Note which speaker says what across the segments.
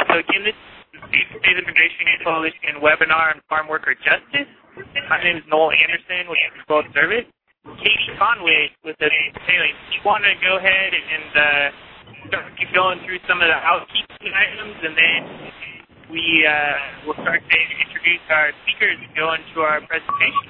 Speaker 1: So again, this is the State Immigration Coalition webinar on farm worker justice. My name is Noel Anderson with the World Service. Katie Conway with the Salient. You want to go ahead and start going through some of the housekeeping items, and then we will start to introduce our speakers and go into our presentation.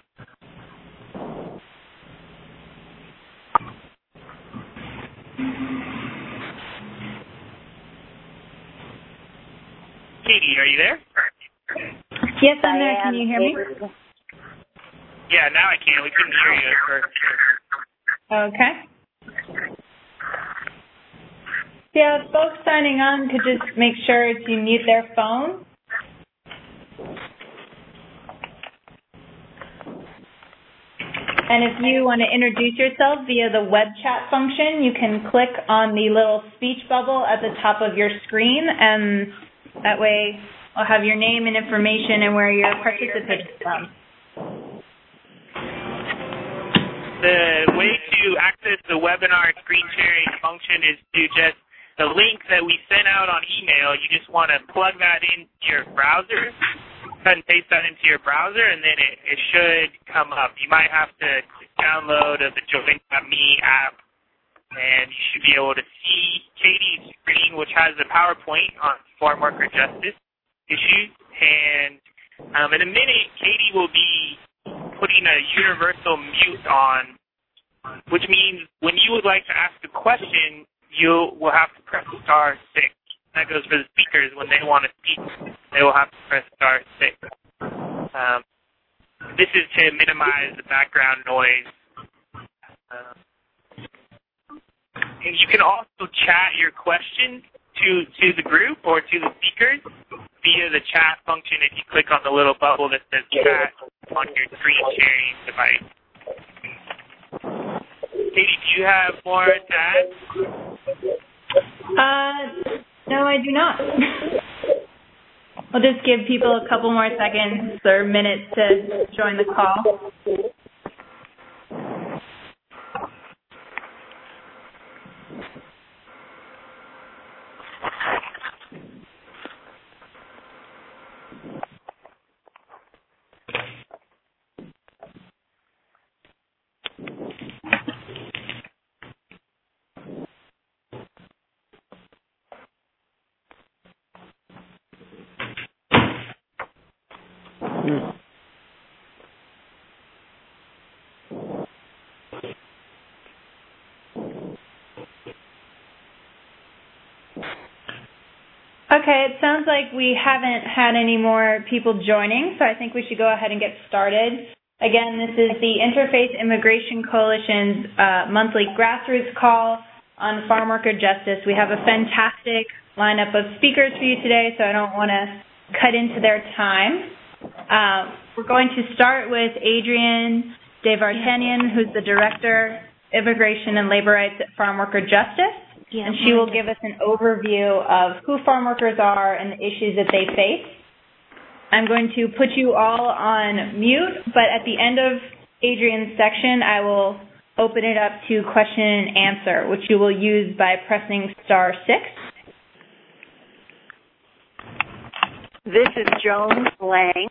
Speaker 1: Katie, are you there?
Speaker 2: Yes, I'm there. Can you hear me?
Speaker 1: Yeah, now I can. We couldn't hear you at first.
Speaker 2: Okay. Yeah, folks signing on could just make sure to mute their phone. And if you want to introduce yourself via the web chat function, you can click on the little speech bubble at the top of your screen, and that way I'll have your name and information and where you're participating from.
Speaker 1: The way to access the webinar screen sharing function is to just, the link that we sent out on email, you just want to plug that into your browser, cut and paste that into your browser, and then it should come up. You might have to download the Join.me app, and you should be able to see Katie's screen, which has the PowerPoint on farm worker justice issues. And in a minute, Katie will be putting a universal mute on, which means when you would like to ask a question, you will have to press *6. That goes for the speakers. When they want to speak, they will have to press *6. This is to minimize the background noise. And you can also chat your questions to the group or to the speakers via the chat function if you click on the little bubble that says chat on your screen sharing device. Katie, do you have more to add?
Speaker 2: No, I do not. We'll just give people a couple more seconds or minutes to join the call. Okay, it sounds like we haven't had any more people joining, so I think we should go ahead and get started. Again, this is the Interfaith Immigration Coalition's monthly grassroots call on farm worker justice. We have a fantastic lineup of speakers for you today, so I don't want to cut into their time. We're going to start with Adrienne DeVartanian, who's the Director, Immigration and Labor Rights at Farm Worker Justice. And she will give us an overview of who farm workers are and the issues that they face. I'm going to put you all on mute, but at the end of Adrienne's section, I will open it up to question and answer, which you will use by pressing *6.
Speaker 3: This is Joan Lang.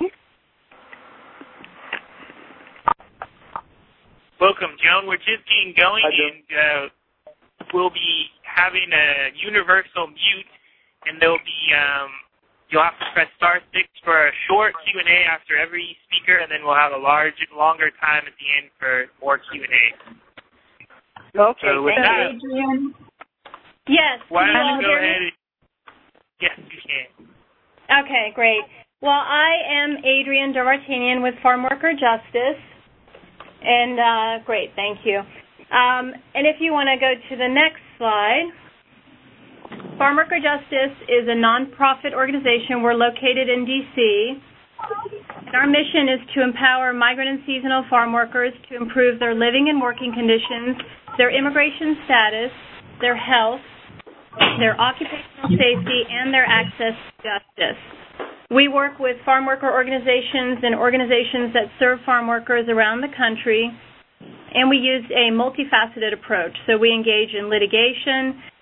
Speaker 1: Welcome, Joan. We're just getting going, and we'll be having a universal mute, and there'll be you'll have to press *6 for a short Q&A after every speaker, and then we'll have a longer time at the end for more Q&A.
Speaker 3: Okay,
Speaker 1: so with
Speaker 3: thank
Speaker 1: that,
Speaker 3: you, Adrienne. Yes.
Speaker 1: Why don't you go ahead? Yes, you can.
Speaker 3: Okay, great. Well, I am Adrienne DeVartanian with Farm Worker Justice, and great, thank you. And if you want to go to the next slide, Farm Worker Justice is a nonprofit organization. We're located in D.C. And our mission is to empower migrant and seasonal farm workers to improve their living and working conditions, their immigration status, their health, their occupational safety, and their access to justice. We work with farm worker organizations and organizations that serve farm workers around the country, and we use a multifaceted approach. So we engage in litigation,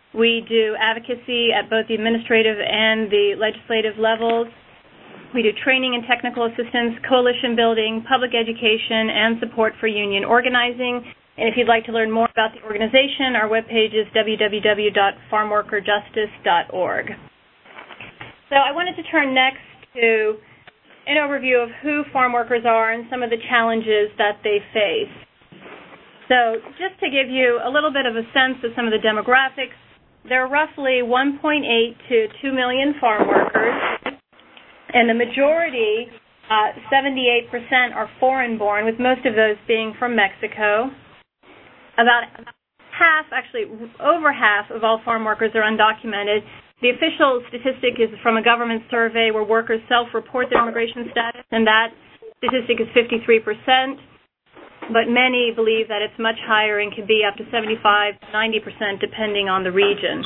Speaker 3: We do advocacy at both the administrative and the legislative levels. We do training and technical assistance, coalition building, public education, and support for union organizing. And if you'd like to learn more about the organization, our webpage is www.farmworkerjustice.org. So I wanted to turn next to an overview of who farm workers are and some of the challenges that they face. So just to give you a little bit of a sense of some of the demographics, there are roughly 1.8 to 2 million farm workers, and the majority, 78%, are foreign-born, with most of those being from Mexico. About half, actually over half, of all farm workers are undocumented. The official statistic is from a government survey where workers self-report their immigration status, and that statistic is 53%. But many believe that it's much higher and can be up to 75 to 90% depending on the region.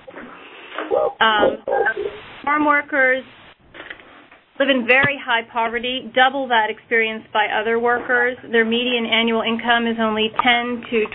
Speaker 3: Farm workers live in very high poverty, double that experienced by other workers. Their median annual income is only $10,000 to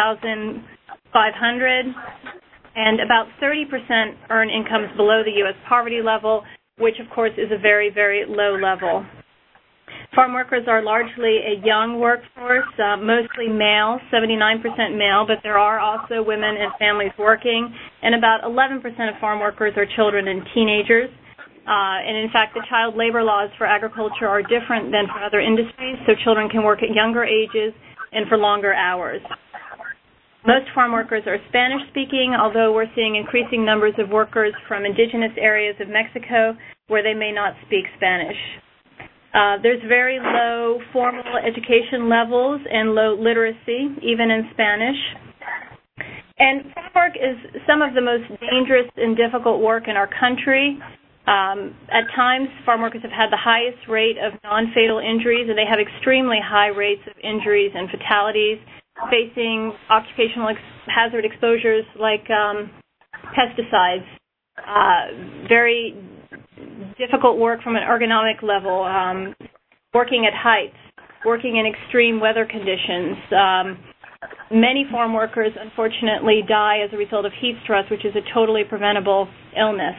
Speaker 3: $12,500, and about 30% earn incomes below the U.S. poverty level, which of course is a very, very low level. Farm workers are largely a young workforce, mostly male, 79% male, but there are also women and families working, and about 11% of farm workers are children and teenagers. And in fact, the child labor laws for agriculture are different than for other industries, so children can work at younger ages and for longer hours. Most farm workers are Spanish-speaking, although we're seeing increasing numbers of workers from indigenous areas of Mexico where they may not speak Spanish. There's very low formal education levels and low literacy, even in Spanish. And farm work is some of the most dangerous and difficult work in our country. At times, farm workers have had the highest rate of non-fatal injuries, and they have extremely high rates of injuries and fatalities, facing occupational hazard exposures like pesticides, very difficult work from an ergonomic level, working at heights, working in extreme weather conditions. Many farm workers, unfortunately, die as a result of heat stress, which is a totally preventable illness.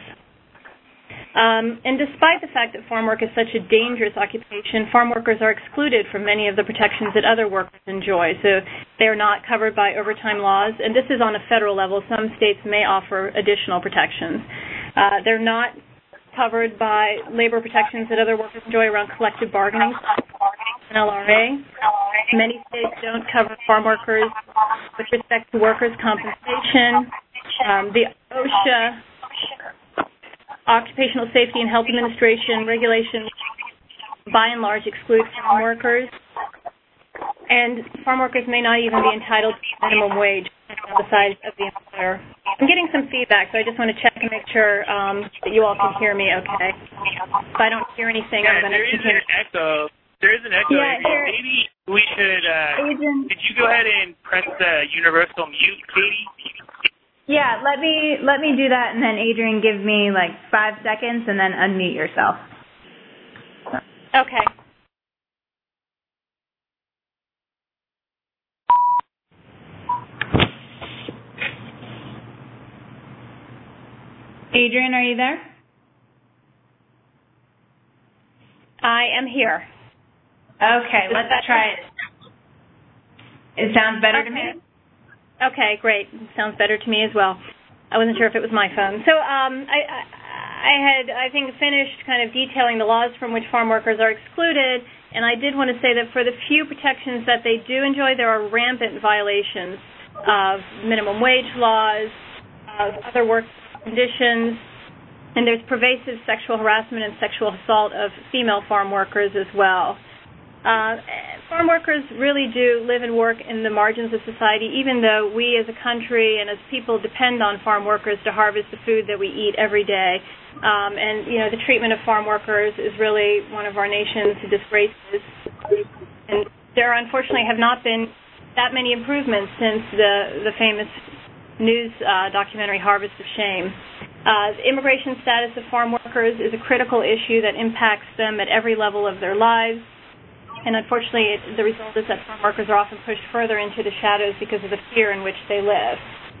Speaker 3: And despite the fact that farm work is such a dangerous occupation, farm workers are excluded from many of the protections that other workers enjoy. So they are not covered by overtime laws, and this is on a federal level. Some states may offer additional protections. They're not covered by labor protections that other workers enjoy around collective bargaining, NLRA. Many states don't cover farm workers with respect to workers' compensation. The OSHA, Occupational Safety and Health Administration regulations, by and large, exclude farm workers. And farm workers may not even be entitled to minimum wage on the side of the employer. I'm getting some feedback, so I just want to check and make sure that you all can hear me okay. If I don't hear anything, I'm going to continue.
Speaker 1: There is an echo.
Speaker 3: Yeah,
Speaker 1: maybe we should, could you go ahead and press the universal mute, Katie?
Speaker 2: Yeah, let me do that, and then Adrian, give me like 5 seconds, and then unmute yourself.
Speaker 3: Okay.
Speaker 2: Adrian, are you there?
Speaker 3: I am here.
Speaker 2: Okay, let's try it. It sounds better to me?
Speaker 3: Okay, great. Sounds better to me as well. I wasn't sure if it was my phone. So I think, finished kind of detailing the laws from which farm workers are excluded, and I did want to say that for the few protections that they do enjoy, there are rampant violations of minimum wage laws, of other work conditions, and there's pervasive sexual harassment and sexual assault of female farm workers as well. Farm workers really do live and work in the margins of society, even though we as a country and as people depend on farm workers to harvest the food that we eat every day. And, you know, the treatment of farm workers is really one of our nation's disgraces. And there unfortunately have not been that many improvements since the famous news documentary Harvest of Shame. The immigration status of farm workers is a critical issue that impacts them at every level of their lives. And unfortunately, the result is that farm workers are often pushed further into the shadows because of the fear in which they live.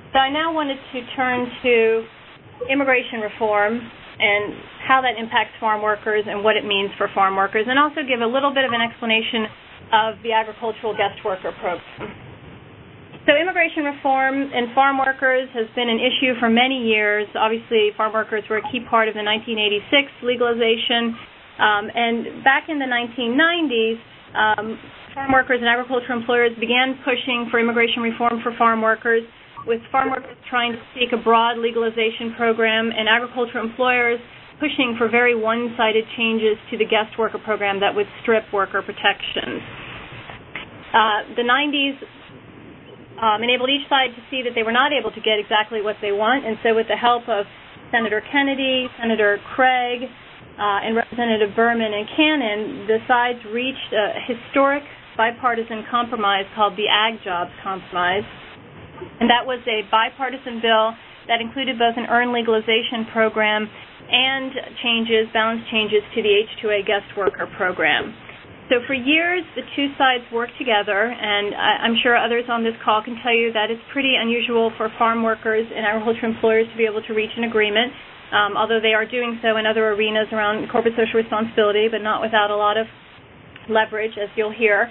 Speaker 3: So I now wanted to turn to immigration reform and how that impacts farm workers and what it means for farm workers, and also give a little bit of an explanation of the agricultural guest worker program. So immigration reform and farm workers has been an issue for many years. Obviously, farm workers were a key part of the 1986 legalization. And back in the 1990s, farm workers and agricultural employers began pushing for immigration reform for farm workers, with farm workers trying to seek a broad legalization program and agricultural employers pushing for very one-sided changes to the guest worker program that would strip worker protections. The 90s enabled each side to see that they were not able to get exactly what they want, and so with the help of Senator Kennedy, Senator Craig, and Representative Berman and Cannon, the sides reached a historic bipartisan compromise called the Ag Jobs Compromise, and that was a bipartisan bill that included both an earned legalization program and balanced changes to the H-2A guest worker program. So for years, the two sides worked together, and I'm sure others on this call can tell you that it's pretty unusual for farm workers and agricultural employers to be able to reach an agreement, although they are doing so in other arenas around corporate social responsibility, but not without a lot of leverage, as you'll hear.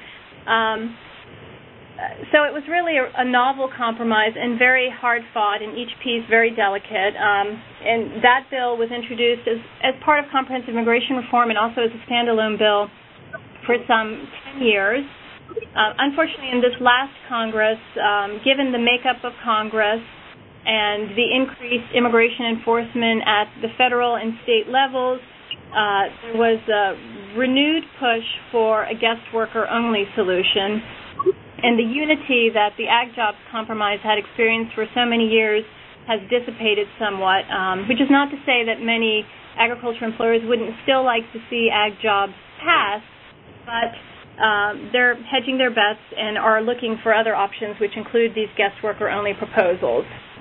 Speaker 3: So it was really a novel compromise and very hard-fought, and each piece very delicate. And that bill was introduced as part of comprehensive immigration reform and also as a standalone bill for some 10 years. Unfortunately, in this last Congress, given the makeup of Congress and the increased immigration enforcement at the federal and state levels, there was a renewed push for a guest worker-only solution. And the unity that the Ag Jobs Compromise had experienced for so many years has dissipated somewhat, which is not to say that many agriculture employers wouldn't still like to see Ag Jobs pass, but they're hedging their bets and are looking for other options, which include these guest worker-only proposals.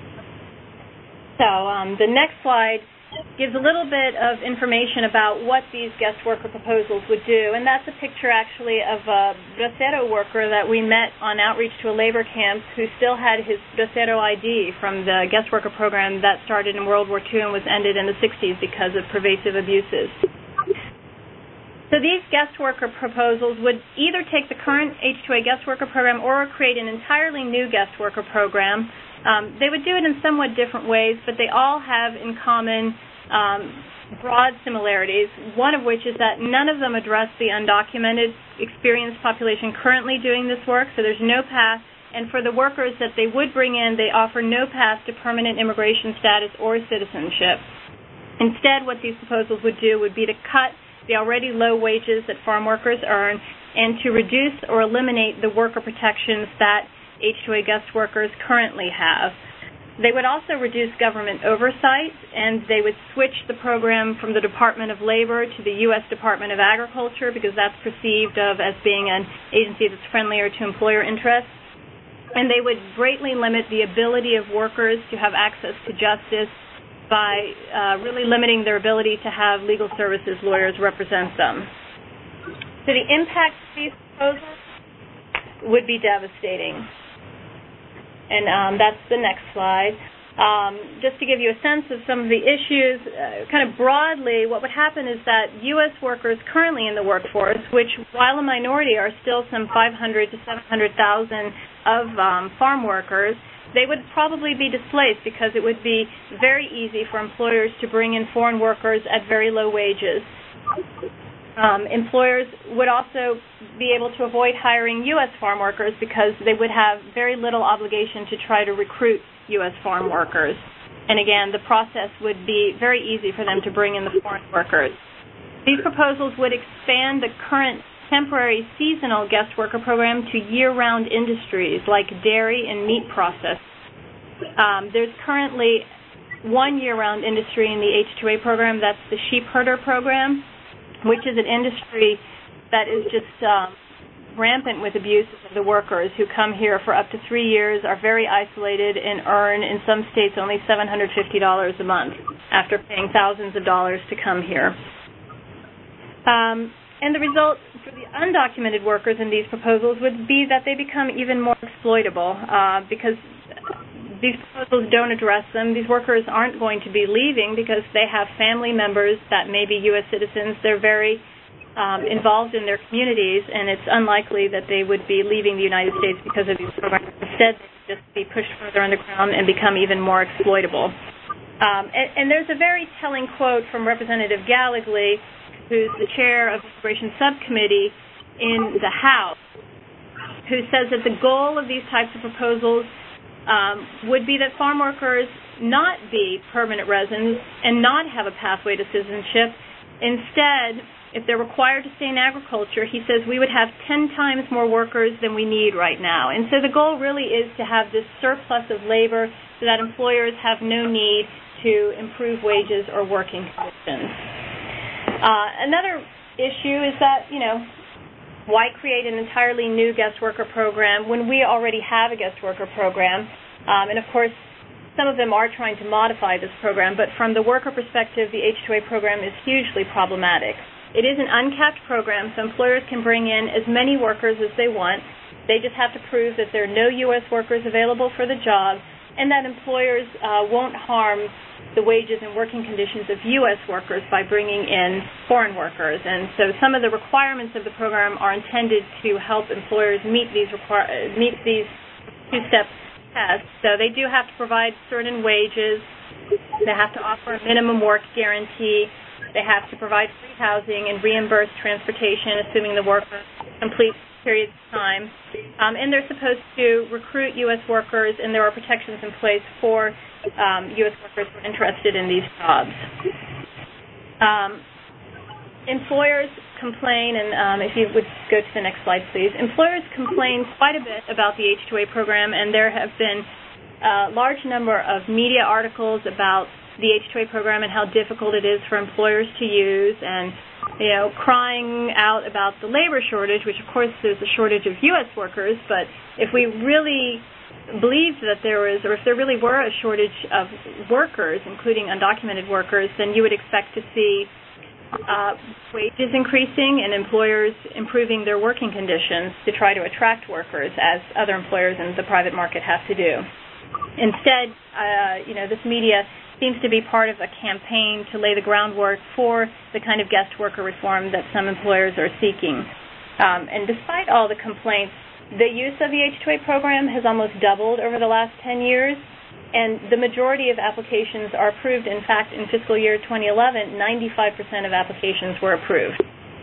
Speaker 3: So the next slide gives a little bit of information about what these guest worker proposals would do, and that's a picture actually of a bracero worker that we met on outreach to a labor camp who still had his bracero ID from the guest worker program that started in World War II and was ended in the 60s because of pervasive abuses. So these guest worker proposals would either take the current H-2A guest worker program or create an entirely new guest worker program. They would do it in somewhat different ways, but they all have in common broad similarities, one of which is that none of them address the undocumented experienced population currently doing this work, so there's no path. And for the workers that they would bring in, they offer no path to permanent immigration status or citizenship. Instead, what these proposals would do would be to cut the already low wages that farm workers earn and to reduce or eliminate the worker protections that H-2A guest workers currently have. They would also reduce government oversight, and they would switch the program from the Department of Labor to the U.S. Department of Agriculture because that's perceived of as being an agency that's friendlier to employer interests. And they would greatly limit the ability of workers to have access to justice by really limiting their ability to have legal services lawyers represent them. So the impact of these proposals would be devastating. And that's the next slide. Just to give you a sense of some of the issues, kind of broadly, what would happen is that U.S. workers currently in the workforce, which while a minority are still some 500 to 700,000 of farm workers, they would probably be displaced because it would be very easy for employers to bring in foreign workers at very low wages. Employers would also be able to avoid hiring U.S. farm workers because they would have very little obligation to try to recruit U.S. farm workers. And again, the process would be very easy for them to bring in the foreign workers. These proposals would expand the current temporary seasonal guest worker program to year-round industries like dairy and meat processing. There's currently one year-round industry in the H-2A program, that's the sheep herder program, which is an industry that is just rampant with abuse of the workers who come here for up to 3 years, are very isolated, and earn, in some states, only $750 a month after paying thousands of dollars to come here. And the result for the undocumented workers in these proposals would be that they become even more exploitable because these proposals don't address them. These workers aren't going to be leaving because they have family members that may be U.S. citizens. They're very involved in their communities, and it's unlikely that they would be leaving the United States because of these programs. Instead, they would just be pushed further underground and become even more exploitable. And there's a very telling quote from Representative Gallegly, who's the chair of the Immigration Subcommittee in the House, who says that the goal of these types of proposals would be that farm workers not be permanent residents and not have a pathway to citizenship. Instead, if they're required to stay in agriculture, he says we would have 10 times more workers than we need right now. And so the goal really is to have this surplus of labor so that employers have no need to improve wages or working conditions. Another issue is that, why create an entirely new guest worker program when we already have a guest worker program? And of course, some of them are trying to modify this program, but from the worker perspective, the H-2A program is hugely problematic. It is an uncapped program, so employers can bring in as many workers as they want. They just have to prove that there are no U.S. workers available for the job and that employers won't harm the wages and working conditions of U.S. workers by bringing in foreign workers. And so some of the requirements of the program are intended to help employers meet these two-step tests. So they do have to provide certain wages. They have to offer a minimum work guarantee. They have to provide free housing and reimburse transportation, assuming the worker completes periods of time. And they're supposed to recruit U.S. workers, and there are protections in place for U.S. workers who are interested in these jobs. Employers complain, and if you would go to the next slide, please. Employers complain quite a bit about the H-2A program, and there have been a large number of media articles about the H-2A program and how difficult it is for employers to use, and crying out about the labor shortage, which of course there's a shortage of U.S. workers, but if we really believed that there was, or if there really were a shortage of workers, including undocumented workers, then you would expect to see wages increasing and employers improving their working conditions to try to attract workers, as other employers in the private market have to do. Instead, this media seems to be part of a campaign to lay the groundwork for the kind of guest worker reform that some employers are seeking. And despite all the complaints, the use of the H-2A program has almost doubled over the last 10 years, and the majority of applications are approved. In fact, in fiscal year 2011, 95% of applications were approved.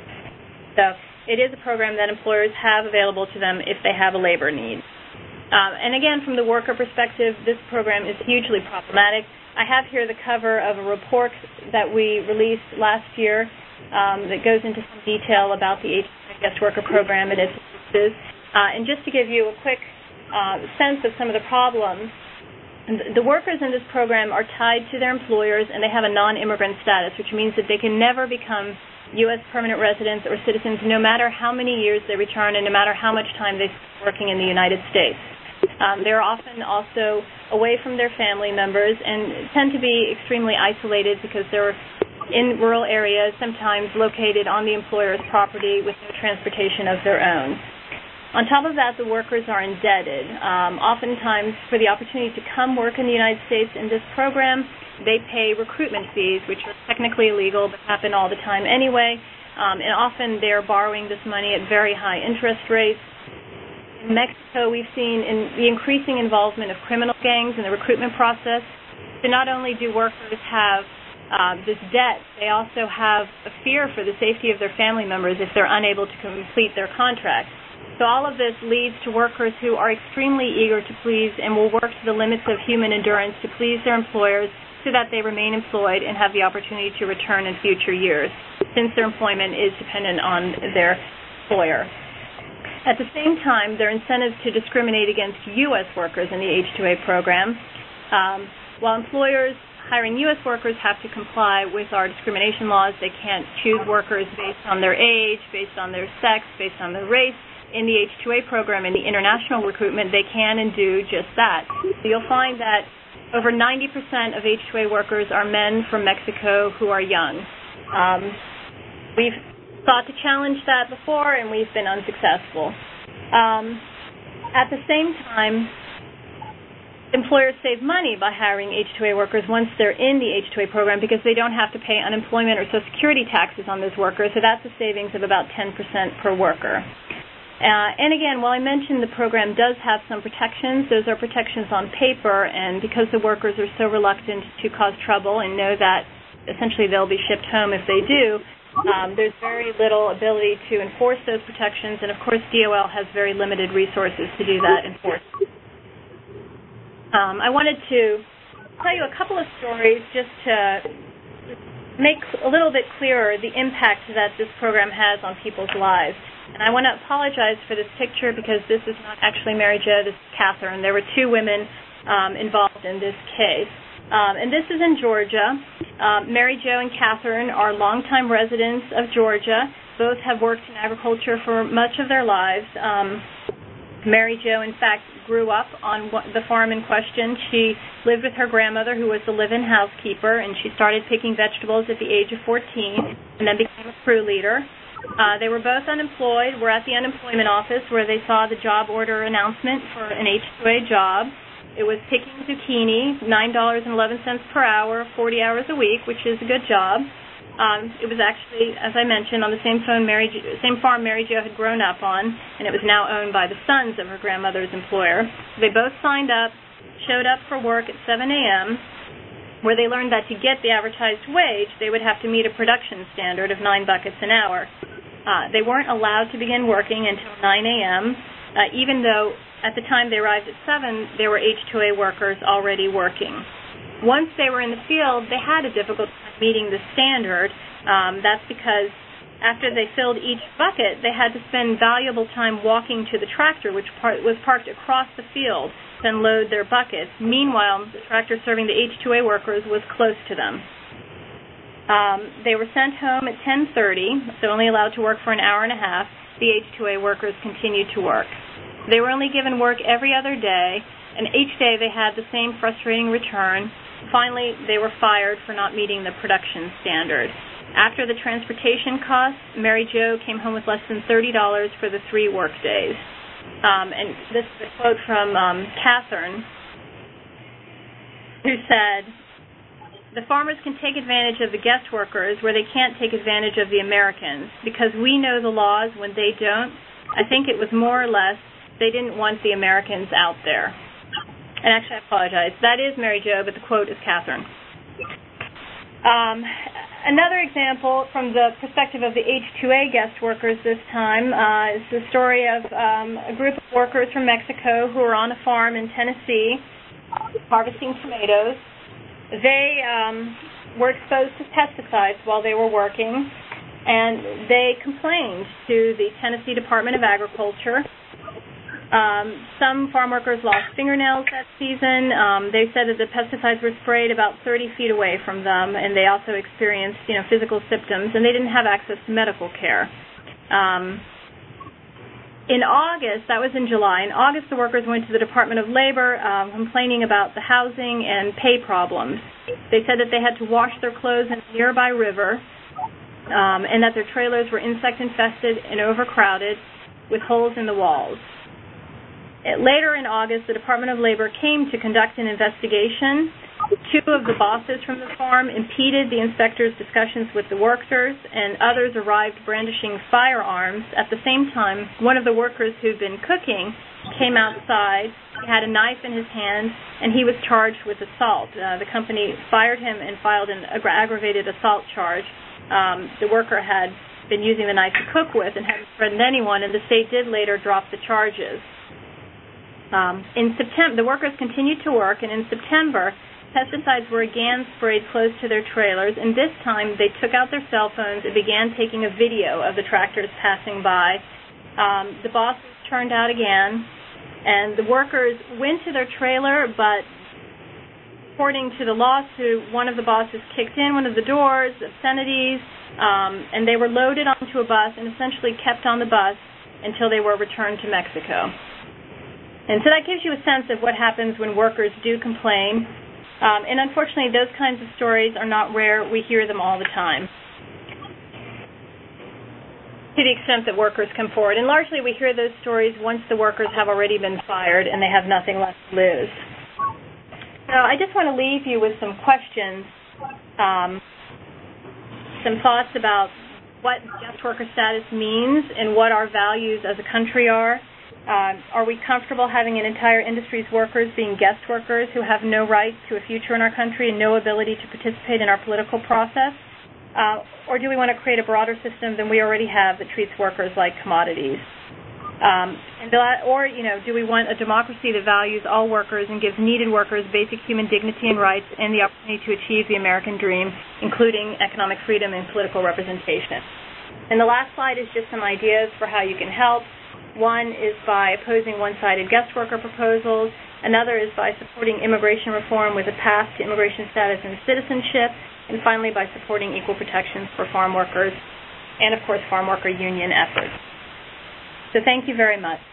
Speaker 3: So it is a program that employers have available to them if they have a labor need. And again, from the worker perspective, this program is hugely problematic. I have here the cover of a report that we released last year that goes into some detail about the H-2A guest worker program and its uses. And just to give you a quick sense of some of the problems, the workers in this program are tied to their employers, and they have a non-immigrant status, which means that they can never become U.S. permanent residents or citizens no matter how many years they return and no matter how much time they spend working in the United States. They're often also away from their family members and tend to be extremely isolated because they're in rural areas, sometimes located on the employer's property with no transportation of their own. On top of that, the workers are indebted. Oftentimes, for the opportunity to come work in the United States in this program, they pay recruitment fees, which are technically illegal but happen all the time anyway. And often they're borrowing this money at very high interest rates. In Mexico, we've seen the increasing involvement of criminal gangs in the recruitment process. So not only do workers have this debt, they also have a fear for the safety of their family members if they're unable to complete their contract. So all of this leads to workers who are extremely eager to please and will work to the limits of human endurance to please their employers so that they remain employed and have the opportunity to return in future years, since their employment is dependent on their employer. At the same time, there are incentives to discriminate against U.S. workers in the H-2A program. While employers hiring U.S. workers have to comply with our discrimination laws, they can't choose workers based on their age, based on their sex, based on their race. In the H-2A program, in the international recruitment, they can and do just that. So you'll find that over 90% of H-2A workers are men from Mexico who are young. We've sought to challenge that before, and we've been unsuccessful. At the same time, employers save money by hiring H-2A workers once they're in the H-2A program because they don't have to pay unemployment or Social Security taxes on those workers, so that's a savings of about 10% per worker. And again, while I mentioned the program does have some protections, those are protections on paper, and because the workers are so reluctant to cause trouble and know that essentially they'll be shipped home if they do, there's very little ability to enforce those protections, and of course DOL has very limited resources to do that enforcement. I wanted to tell you a couple of stories just to make a little bit clearer the impact that this program has on people's lives. And I want to apologize for this picture because this is not actually Mary Jo, this is Catherine. There were two women involved in this case. And this is in Georgia. Mary Jo and Catherine are longtime residents of Georgia. Both have worked in agriculture for much of their lives. Mary Jo, in fact, grew up on the farm in question. She lived with her grandmother, who was the live-in housekeeper, and she started picking vegetables at the age of 14 and then became a crew leader. They were both unemployed, were at the unemployment office where they saw the job order announcement for an H-2A job. It was picking zucchini, $9.11 per hour, 40 hours a week, which is a good job. It was actually, as I mentioned, on the same farm Mary Jo had grown up on, and it was now owned by the sons of her grandmother's employer. They both signed up, showed up for work at 7 a.m., where they learned that to get the advertised wage, they would have to meet a production standard of 9 buckets an hour. They weren't allowed to begin working until 9 a.m., even though at the time they arrived at 7, there were H-2A workers already working. Once they were in the field, they had a difficult time meeting the standard. That's because after they filled each bucket, they had to spend valuable time walking to the tractor, which was parked across the field, to unload their buckets. Meanwhile, the tractor serving the H-2A workers was close to them. They were sent home at 10:30, so only allowed to work for an hour and a half. The H-2A workers continued to work. They were only given work every other day, and each day they had the same frustrating return. Finally, they were fired for not meeting the production standard. After the transportation costs, Mary Jo came home with less than $30 for the 3 work days. And this is a quote from Catherine, who said, "The farmers can take advantage of the guest workers where they can't take advantage of the Americans. Because we know the laws when they don't, I think it was more or less they didn't want the Americans out there." And actually, I apologize. That is Mary Jo, but the quote is Catherine. Another example from the perspective of the H-2A guest workers this time is the story of a group of workers from Mexico who were on a farm in Tennessee harvesting tomatoes. They were exposed to pesticides while they were working, and they complained to the Tennessee Department of Agriculture. Some farm workers lost fingernails that season. They said that the pesticides were sprayed about 30 feet away from them, and they also experienced, physical symptoms, and they didn't have access to medical care. In August, that was in July, in August the workers went to the Department of Labor complaining about the housing and pay problems. They said that they had to wash their clothes in a nearby river, and that their trailers were insect-infested and overcrowded with holes in the walls. Later in August, the Department of Labor came to conduct an investigation. 2 of the bosses from the farm impeded the inspectors' discussions with the workers, and others arrived brandishing firearms. At the same time, one of the workers who'd been cooking came outside. He had a knife in his hand, and he was charged with assault. The company fired him and filed an aggravated assault charge. The worker had been using the knife to cook with and hadn't threatened anyone, and the state did later drop the charges. In September, the workers continued to work, and in September, pesticides were again sprayed close to their trailers, and this time they took out their cell phones and began taking a video of the tractors passing by. The bosses turned out again, and the workers went to their trailer, but according to the lawsuit, one of the bosses kicked in one of the doors, obscenities, and they were loaded onto a bus and essentially kept on the bus until they were returned to Mexico. And so that gives you a sense of what happens when workers do complain. And unfortunately, those kinds of stories are not rare. We hear them all the time, to the extent that workers come forward. And largely we hear those stories once the workers have already been fired and they have nothing left to lose. So I just want to leave you with some questions, some thoughts about what guest worker status means and what our values as a country are. Are we comfortable having an entire industry's workers being guest workers who have no right to a future in our country and no ability to participate in our political process? Or do we want to create a broader system than we already have that treats workers like commodities? Or do we want a democracy that values all workers and gives needed workers basic human dignity and rights and the opportunity to achieve the American dream, including economic freedom and political representation? And the last slide is just some ideas for how you can help. One is by opposing one-sided guest worker proposals. Another is by supporting immigration reform with a path to immigration status and citizenship. And finally, by supporting equal protections for farm workers and, of course, farm worker union efforts. So thank you very much.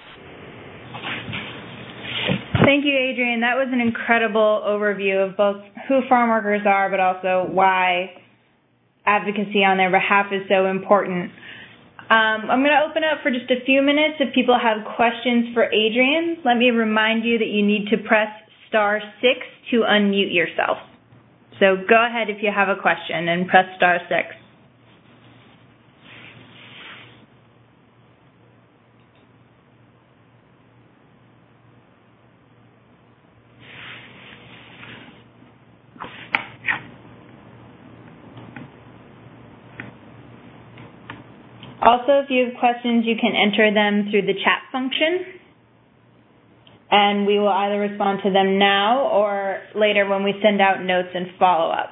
Speaker 2: Thank you, Adrienne. That was an incredible overview of both who farm workers are, but also why advocacy on their behalf is so important. I'm going to open up for just a few minutes if people have questions for Adrienne. Let me remind you that you need to press *6 to unmute yourself. So go ahead if you have a question and press *6. Also, if you have questions, you can enter them through the chat function, and we will either respond to them now or later when we send out notes and follow-up.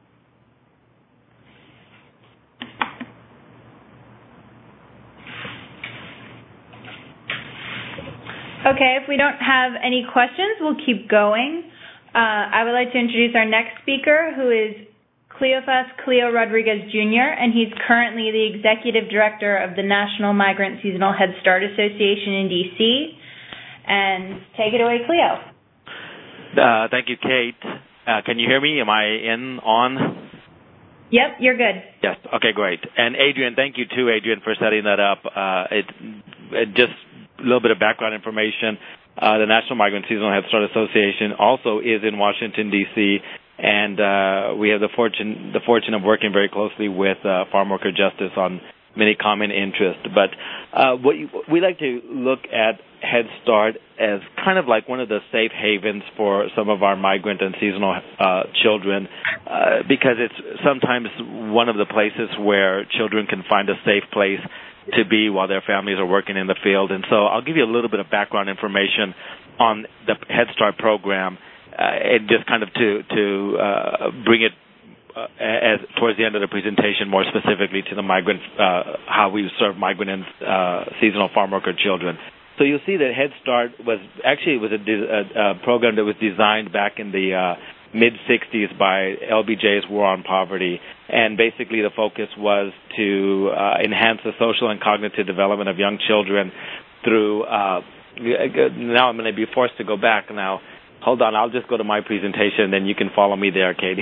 Speaker 2: Okay, if we don't have any questions, we'll keep going. I would like to introduce our next speaker, who is Cleophas Cleo Rodriguez Jr., and he's currently the Executive Director of the National Migrant Seasonal Head Start Association in D.C. And take it away, Cleo.
Speaker 4: Thank you, Kate. Can you hear me? Am I on?
Speaker 2: Yep, you're good.
Speaker 4: Yes. Okay, great. And Adrienne, thank you too, Adrienne, for setting that up. Just a little bit of background information. The National Migrant Seasonal Head Start Association also is in Washington, D.C., and we have the fortune of working very closely with Farm Worker Justice on many common interests. But we like to look at Head Start as kind of like one of the safe havens for some of our migrant and seasonal children, because it's sometimes one of the places where children can find a safe place to be while their families are working in the field. And so I'll give you a little bit of background information on the Head Start program, and just kind of to bring it as towards the end of the presentation more specifically to the migrant, how we serve migrant and seasonal farm worker children. So you'll see that Head Start was a program that was designed back in the mid-'60s by LBJ's War on Poverty, and basically the focus was to enhance the social and cognitive development of young children through, now I'm going to be forced to go back now. Hold on, I'll just go to my presentation, then you can follow me there, Katie.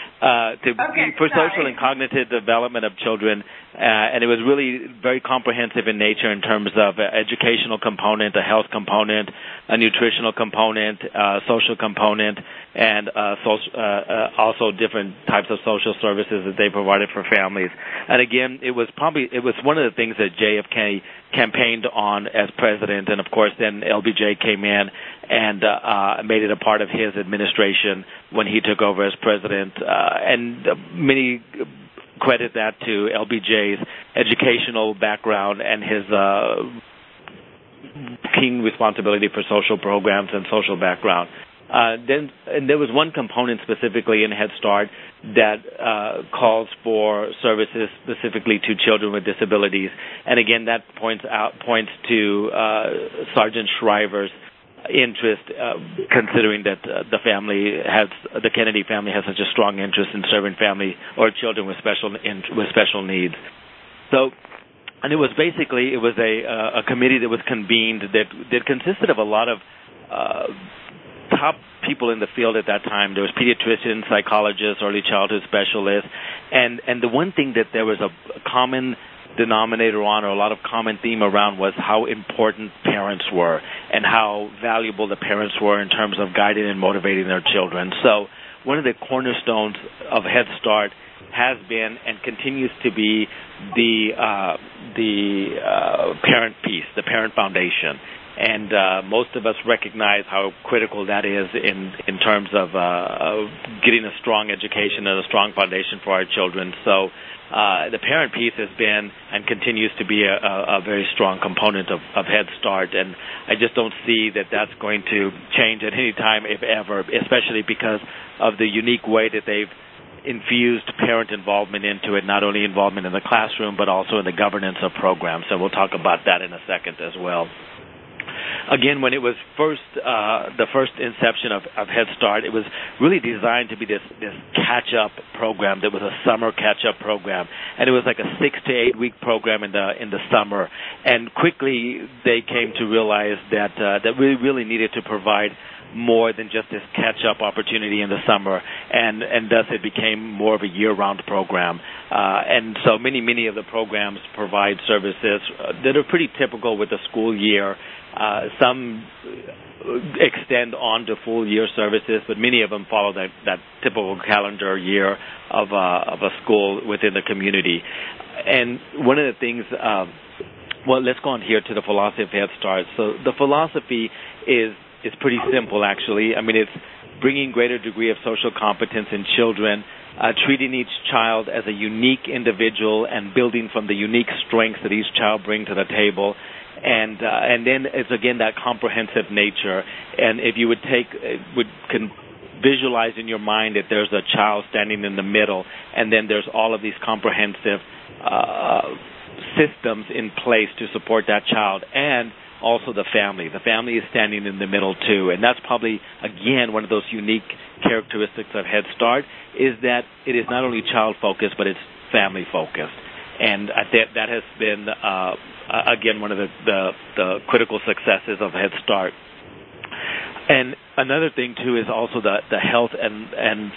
Speaker 4: For social and cognitive development of children, and it was really very comprehensive in nature in terms of educational component, a health component, a nutritional component, social component, and also different types of social services that they provided for families. And again, it was one of the things that JFK campaigned on as president, and of course then LBJ came in and made it a part of his administration when he took over as president. And many credit that to LBJ's educational background and his keen responsibility for social programs and social background. Then there was one component specifically in Head Start that calls for services specifically to children with disabilities, and again that points to Sergeant Shriver's interest, considering that the Kennedy family has such a strong interest in serving family or children with special needs. So, and it was a committee that was convened that consisted of a lot of top people in the field at that time. There was pediatricians, psychologists, early childhood specialists, and the one thing that there was a common denominator on, or a lot of common theme around, was how important parents were and how valuable the parents were in terms of guiding and motivating their children. So one of the cornerstones of Head Start has been and continues to be the parent piece, the parent foundation. And most of us recognize how critical that is in terms of getting a strong education and a strong foundation for our children. So the parent piece has been and continues to be a very strong component of Head Start, and I just don't see that that's going to change at any time, if ever, especially because of the unique way that they've infused parent involvement into it, not only involvement in the classroom, but also in the governance of programs. So we'll talk about that in a second as well. Again, when it was the first inception of Head Start, it was really designed to be this catch-up program. That was a summer catch-up program, and it was like a 6 to 8 week program in the summer. And quickly, they came to realize that we really needed to provide more than just this catch-up opportunity in the summer, and thus it became more of a year-round program. And so many of the programs provide services that are pretty typical with the school year. Some extend on to full year services, but many of them follow that typical calendar year of a school within the community. And one of the things, let's go on here to the philosophy of Head Start. So the philosophy is pretty simple, actually. I mean, it's bringing greater degree of social competence in children, treating each child as a unique individual and building from the unique strengths that each child brings to the table. And then it's, again, that comprehensive nature. And if you can visualize in your mind that there's a child standing in the middle, and then there's all of these comprehensive systems in place to support that child, and also the family. The family is standing in the middle, too. And that's probably, again, one of those unique characteristics of Head Start, is that it is not only child-focused, but it's family-focused. And I think that has been, again, one of the critical successes of Head Start. And another thing, too, is also the health and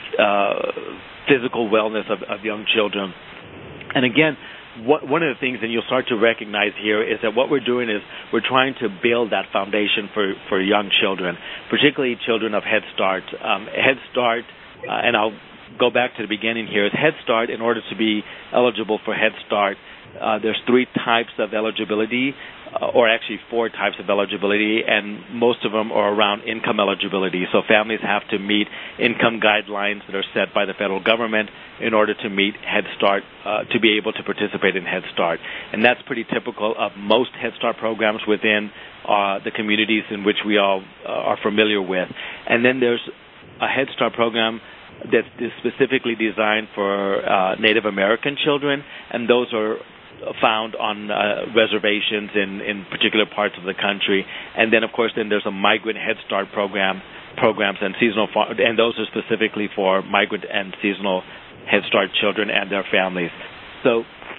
Speaker 4: physical wellness of young children. And again, one of the things that you'll start to recognize here is that what we're doing is we're trying to build that foundation for young children, particularly children of Head Start. Head Start, and I'll go back to the beginning here, is Head Start, in order to be eligible for Head Start, there's 3 types of eligibility, or actually 4 types of eligibility, and most of them are around income eligibility. So families have to meet income guidelines that are set by the federal government in order to meet Head Start, to be able to participate in Head Start. And that's pretty typical of most Head Start programs within the communities in which we all are familiar with. And then there's a Head Start program that is specifically designed for Native American children, and those are found on reservations in particular parts of the country. And then, of course, there's a migrant Head Start programs and seasonal, and those are specifically for migrant and seasonal Head Start children and their families. So,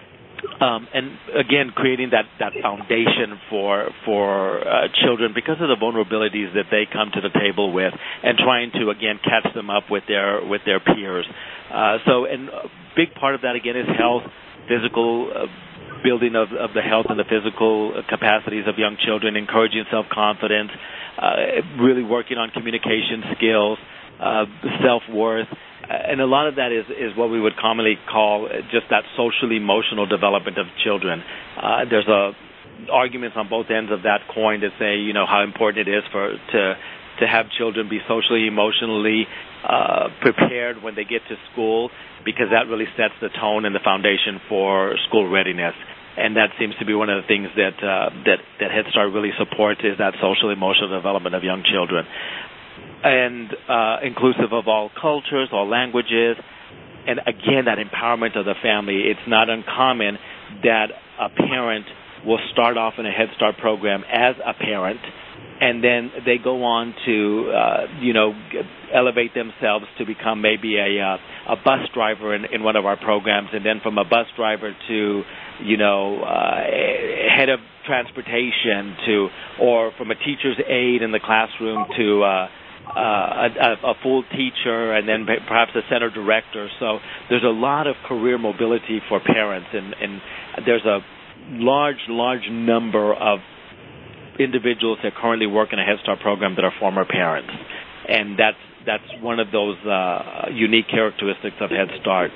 Speaker 4: and again, creating that foundation for children because of the vulnerabilities that they come to the table with, and trying to again catch them up with their peers. And a big part of that again is health, physical building of the health and the physical capacities of young children, encouraging self-confidence, really working on communication skills, self-worth. And a lot of that is what we would commonly call just that social-emotional development of children. There's arguments on both ends of that coin that say, how important it is to have children be socially, emotionally prepared when they get to school, because that really sets the tone and the foundation for school readiness. And that seems to be one of the things that Head Start really supports, is that social, emotional development of young children. And inclusive of all cultures, all languages, and again, that empowerment of the family. It's not uncommon that a parent will start off in a Head Start program as a parent, and then they go on to, elevate themselves to become maybe a bus driver in one of our programs, and then from a bus driver to, head of transportation or from a teacher's aide in the classroom to a full teacher, and then perhaps a center director. So there's a lot of career mobility for parents, and there's a large number of individuals that currently work in a Head Start program that are former parents, and that's one of those unique characteristics of Head Start.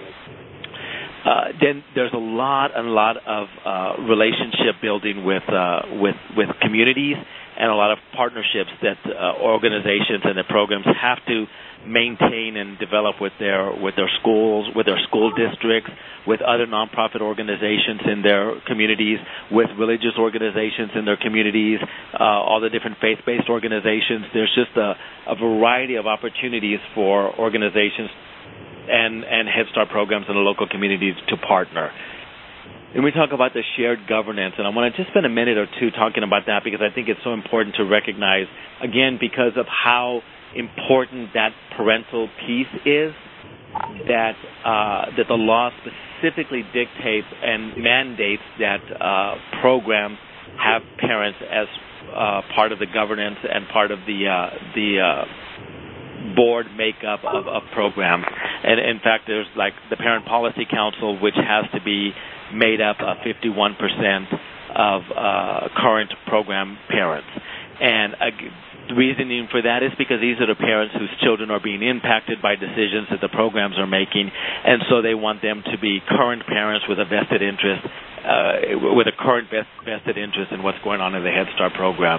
Speaker 4: Then there's a lot of relationship building with communities, and a lot of partnerships that organizations and the programs have to maintain and develop with their schools, with their school districts, with other nonprofit organizations in their communities, with religious organizations in their communities, all the different faith-based organizations. There's just a variety of opportunities for organizations and Head Start programs in the local communities to partner. And we talk about the shared governance, and I want to just spend a minute or two talking about that because I think it's so important to recognize, again, because of how important that parental piece is, that the law specifically dictates and mandates that programs have parents as part of the governance and part of the board makeup of programs. And in fact, there's like the Parent Policy Council, which has to be made up of 51% of current program parents. And the reasoning for that is because these are the parents whose children are being impacted by decisions that the programs are making, and so they want them to be current parents with a vested interest, with a current vested interest in what's going on in the Head Start program.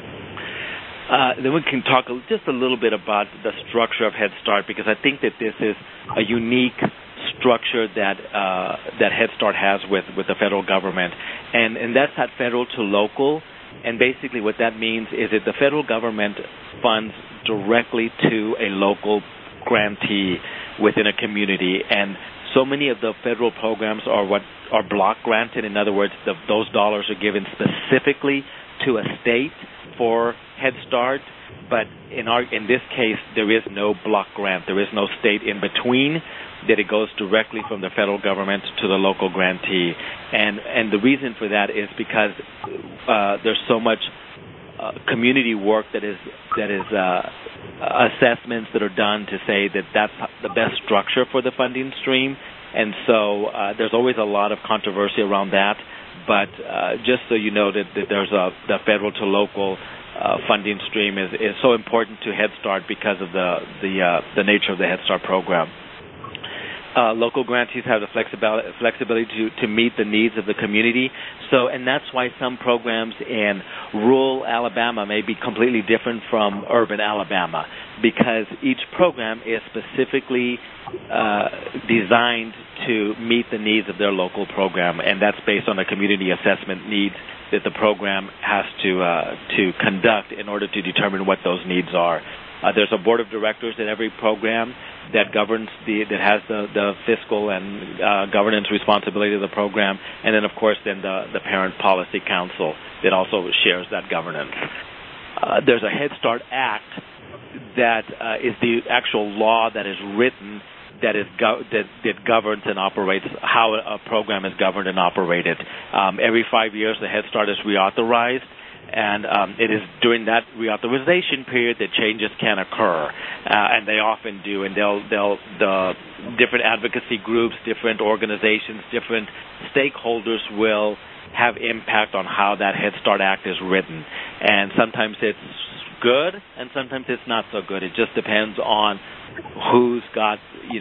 Speaker 4: Then we can talk just a little bit about the structure of Head Start, because I think that this is a unique structure that Head Start has with the federal government, and that's not federal to local. And basically what that means is that the federal government funds directly to a local grantee within a community, and so many of the federal programs are block granted. In other words, those dollars are given specifically to a state for Head Start, but in this case, there is no block grant. There is no state in between, that it goes directly from the federal government to the local grantee. And the reason for that is because there's so much community work that is assessments that are done to say that that's the best structure for the funding stream. And so there's always a lot of controversy around that. But just so you know that there's the federal to local funding stream is so important to Head Start because of the nature of the Head Start program. Local grantees have the flexibility to meet the needs of the community. So, and that's why some programs in rural Alabama may be completely different from urban Alabama, because each program is specifically designed to meet the needs of their local program, and that's based on a community assessment needs that the program has to conduct in order to determine what those needs are. There's a board of directors in every program that governs that has the fiscal and governance responsibility of the program, and then of course the Parent Policy Council that also shares that governance. There's a Head Start Act that is the actual law that is written that governs and operates how a program is governed and operated. Every 5 years, the Head Start is reauthorized. And it is during that reauthorization period that changes can occur, and they often do. And the different advocacy groups, different organizations, different stakeholders will have impact on how that Head Start Act is written. And sometimes it's good, and sometimes it's not so good. It just depends on who's got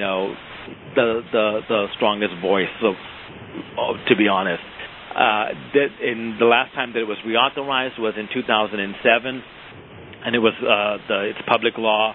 Speaker 4: the strongest voice. So, to be honest. In the last time that it was reauthorized was in 2007, and it was it's Public Law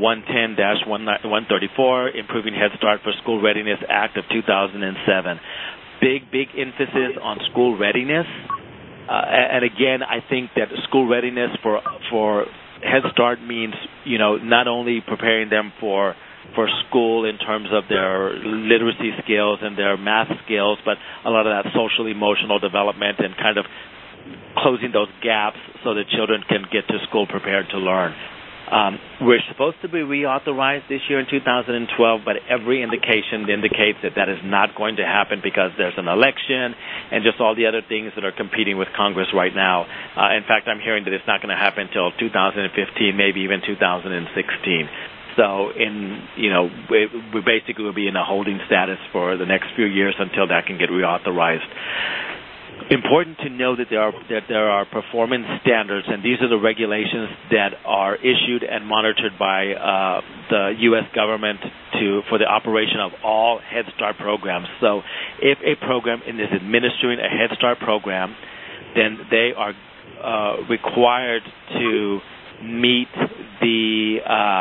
Speaker 4: 110-134, Improving Head Start for School Readiness Act of 2007. Big emphasis on school readiness, and again, I think that school readiness for Head Start means not only preparing them for school in terms of their literacy skills and their math skills, but a lot of that social emotional development and kind of closing those gaps so that children can get to school prepared to learn. We're supposed to be reauthorized this year in 2012, but every indication indicates that that is not going to happen because there's an election and just all the other things that are competing with Congress right now. In fact, I'm hearing that it's not going to happen until 2015, maybe even 2016. So, we basically will be in a holding status for the next few years until that can get reauthorized. Important to know that there are performance standards, and these are the regulations that are issued and monitored by the U.S. government for the operation of all Head Start programs. So, if a program is administering a Head Start program, then they are required to meet the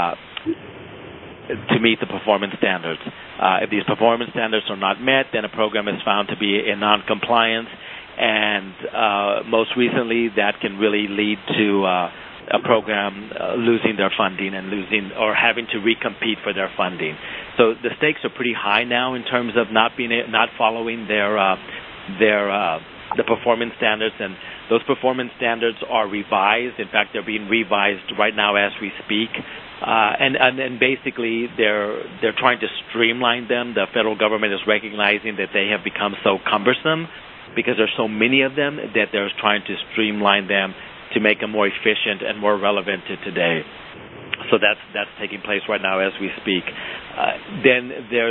Speaker 4: performance standards. If these performance standards are not met, then a program is found to be in non-compliance. And most recently, that can really lead to a program losing their funding and having to recompete for their funding. So the stakes are pretty high now in terms of not following the performance standards, and those performance standards are revised. In fact, they're being revised right now as we speak. And basically, they're trying to streamline them. The federal government is recognizing that they have become so cumbersome because there's so many of them that they're trying to streamline them to make them more efficient and more relevant to today. So that's taking place right now as we speak. Then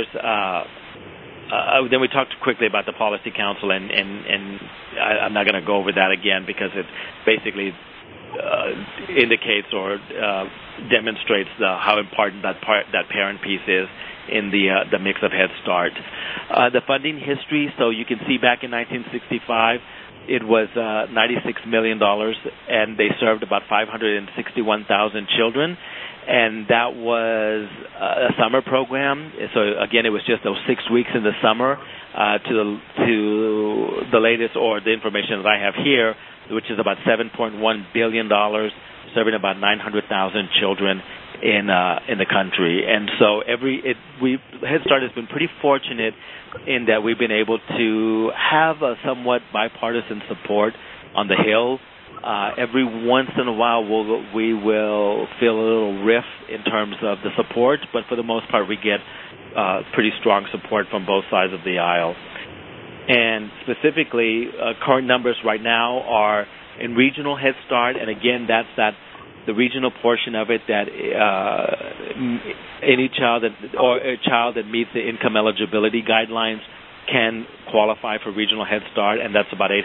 Speaker 4: we talked quickly about the Policy Council, and I'm not going to go over that again because it basically indicates or demonstrates how important that parent piece is in the mix of Head Start. The funding history, so you can see back in 1965, it was $96 million, and they served about 561,000 children, and that was a summer program. So again, it was just those 6 weeks in the summer to the latest, or the information that I have here, which is about $7.1 billion, serving about 900,000 children in the country. And so Head Start has been pretty fortunate in that we've been able to have a somewhat bipartisan support on the Hill. Every once in a while, we will feel a little rift in terms of the support, but for the most part, we get pretty strong support from both sides of the aisle. And specifically, current numbers right now are in regional Head Start, and again, that's the regional portion of it, that any child that meets the income eligibility guidelines can qualify for regional Head Start, and that's about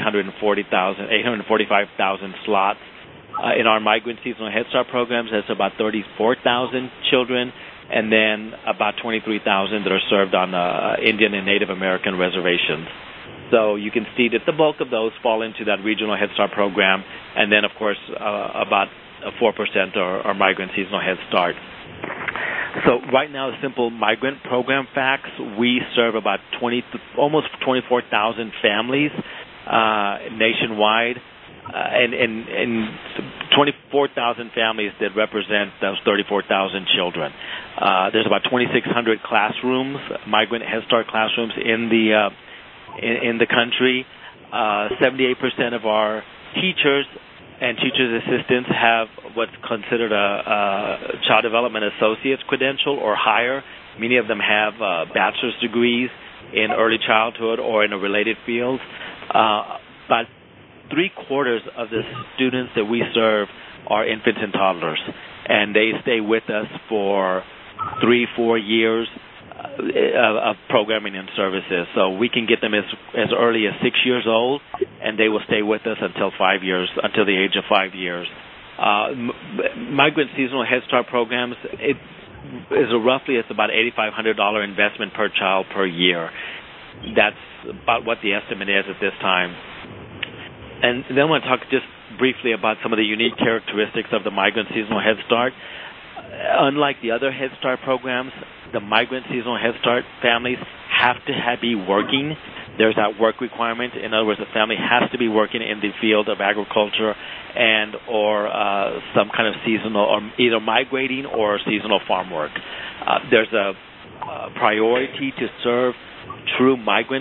Speaker 4: 845,000 slots. In our migrant seasonal Head Start programs, that's about 34,000 children, and then about 23,000 that are served on Indian and Native American reservations. So you can see that the bulk of those fall into that regional Head Start program, and then, of course, about 4% are migrant seasonal Head Start. So right now, the simple migrant program facts, we serve about almost 24,000 families nationwide, and 24,000 families that represent those 34,000 children. There's about 2,600 classrooms, migrant Head Start classrooms in the country. 78% of our teachers and teachers' assistants have what's considered a Child Development Associate's credential or higher. Many of them have bachelor's degrees in early childhood or in a related field. About 3/4 of the students that we serve are infants and toddlers, and they stay with us for 3-4 years of programming and services. So we can get them as early as 6 years old, and they will stay with us until the age of 5 years. Migrant seasonal Head Start programs, it is it's about $8,500 investment per child per year. That's about what the estimate is at this time. And then I want to talk just briefly about some of the unique characteristics of the migrant seasonal Head Start. Unlike the other Head Start programs, the migrant seasonal Head Start families have to be working. There's that work requirement. In other words, the family has to be working in the field of agriculture or some kind of seasonal, or either migrating or seasonal farm work. There's a priority to serve true migrant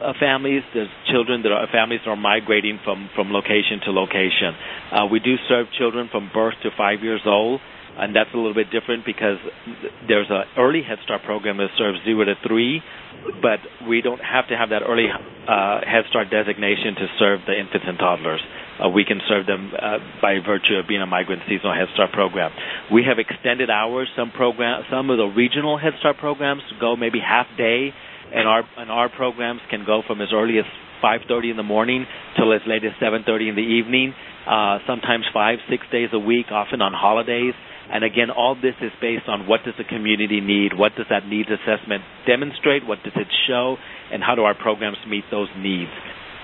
Speaker 4: families. There's families that are migrating from location to location. We do serve children from birth to 5 years old, and that's a little bit different because there's an early Head Start program that serves 0 to 3, but we don't have to have that early Head Start designation to serve the infants and toddlers. We can serve them by virtue of being a migrant seasonal Head Start program. We have extended hours. Some of the regional Head Start programs go maybe half day, and our programs can go from as early as 5:30 in the morning till as late as 7:30 in the evening. Sometimes 5-6 days a week, often on holidays. And again, all this is based on what does the community need, what does that needs assessment demonstrate, what does it show, and how do our programs meet those needs.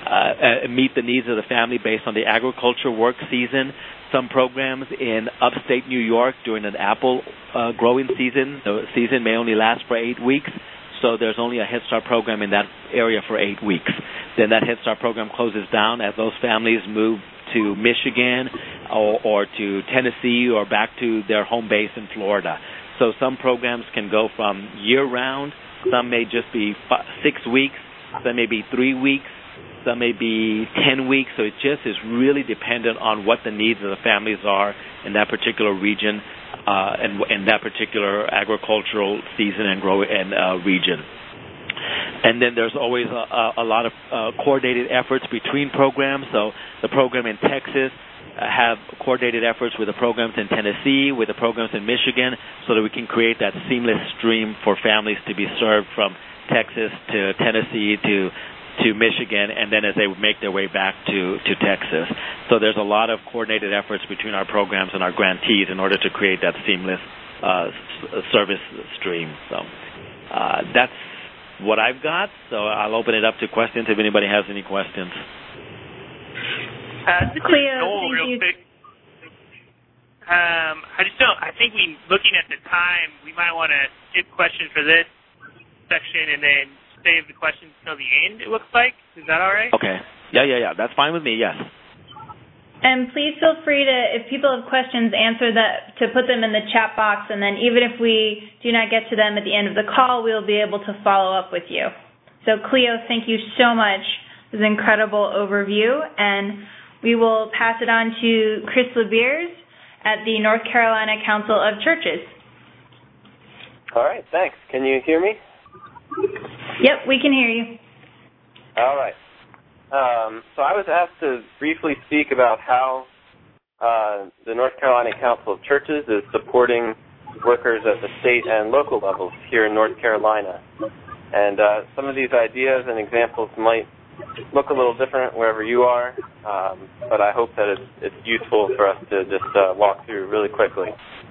Speaker 4: Meet the needs of the family based on the agriculture work season. Some programs in upstate New York during an apple growing season, the season may only last for 8 weeks, so there's only a Head Start program in that area for 8 weeks. Then that Head Start program closes down as those families move to Michigan or to Tennessee or back to their home base in Florida. So some programs can go from year-round. Some may just be 6 weeks. Some may be 3 weeks. Some may be 10 weeks. So it just is really dependent on what the needs of the families are in that particular region and in that particular agricultural season and region. And then there's always a lot of coordinated efforts between programs. So the program in Texas have coordinated efforts with the programs in Tennessee, with the programs in Michigan, so that we can create that seamless stream for families to be served from Texas to Tennessee to Michigan, and then as they make their way back to Texas. So there's a lot of coordinated efforts between our programs and our grantees in order to create that seamless service stream. So that's what I've got. So I'll open it up to questions if anybody has any questions.
Speaker 2: Cleo,
Speaker 1: real quick. I think looking at the time, we might want to skip questions for this section and then save the questions till the end, it looks like. Is that all right?
Speaker 4: Okay. Yeah. That's fine with me, yes.
Speaker 2: And please feel free to, if people have questions, to put them in the chat box, and then even if we do not get to them at the end of the call, we'll be able to follow up with you. So, Cleo, thank you so much. It was an incredible overview, and we will pass it on to Chris LeBeers at the North Carolina Council of Churches.
Speaker 5: All right, thanks. Can you hear me?
Speaker 2: Yep, we can hear you.
Speaker 5: All right. So I was asked to briefly speak about how the North Carolina Council of Churches is supporting workers at the state and local levels here in North Carolina. And some of these ideas and examples might look a little different wherever you are, but I hope that it's useful for us to just walk through really quickly.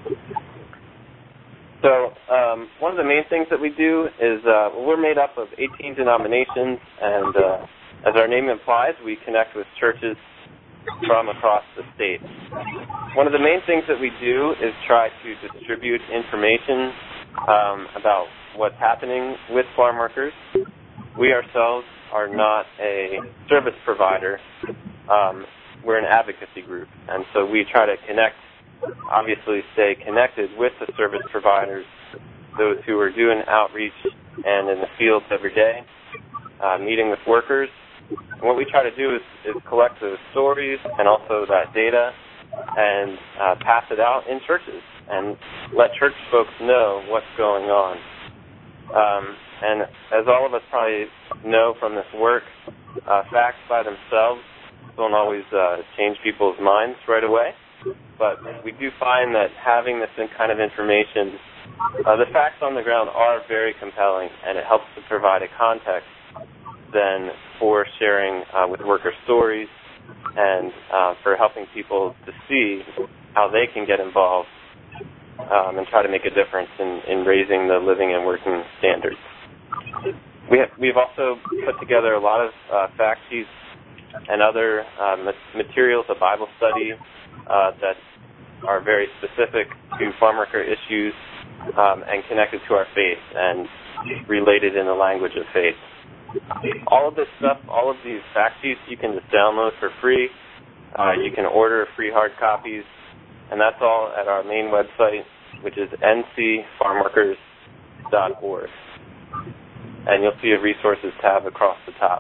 Speaker 5: So one of the main things that we do is we're made up of 18 denominations, and as our name implies, we connect with churches from across the state. One of the main things that we do is try to distribute information about what's happening with farm workers. We ourselves are not a service provider. We're an advocacy group, and so we try to obviously stay connected with the service providers, those who are doing outreach and in the fields every day, meeting with workers. And what we try to do is collect those stories and also that data and pass it out in churches and let church folks know what's going on. And as all of us probably know from this work, facts by themselves don't always change people's minds right away. But we do find that having this kind of information, the facts on the ground are very compelling, and it helps to provide a context then for sharing with worker stories and for helping people to see how they can get involved and try to make a difference in raising the living and working standards. We've also put together a lot of fact sheets and other materials, a Bible study that are very specific to farm worker issues and connected to our faith and related in the language of faith. All of this stuff, all of these fact sheets, you can just download for free. You can order free hard copies, and that's all at our main website, which is ncfarmworkers.org. and you'll see a resources tab across the top.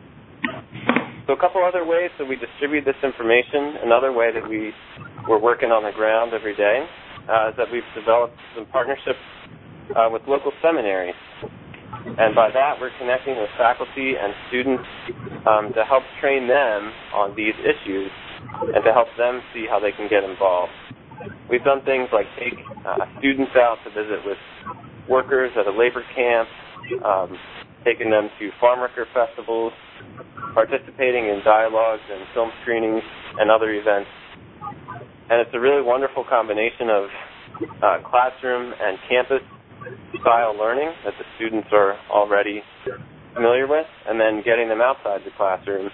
Speaker 5: So a couple other ways that we distribute this information. Another way that we're working on the ground every day is that we've developed some partnerships with local seminaries. And by that, we're connecting with faculty and students to help train them on these issues and to help them see how they can get involved. We've done things like take students out to visit with workers at a labor camp, taking them to farm worker festivals, participating in dialogues and film screenings and other events. And it's a really wonderful combination of classroom and campus-style learning that the students are already familiar with, and then getting them outside the classroom,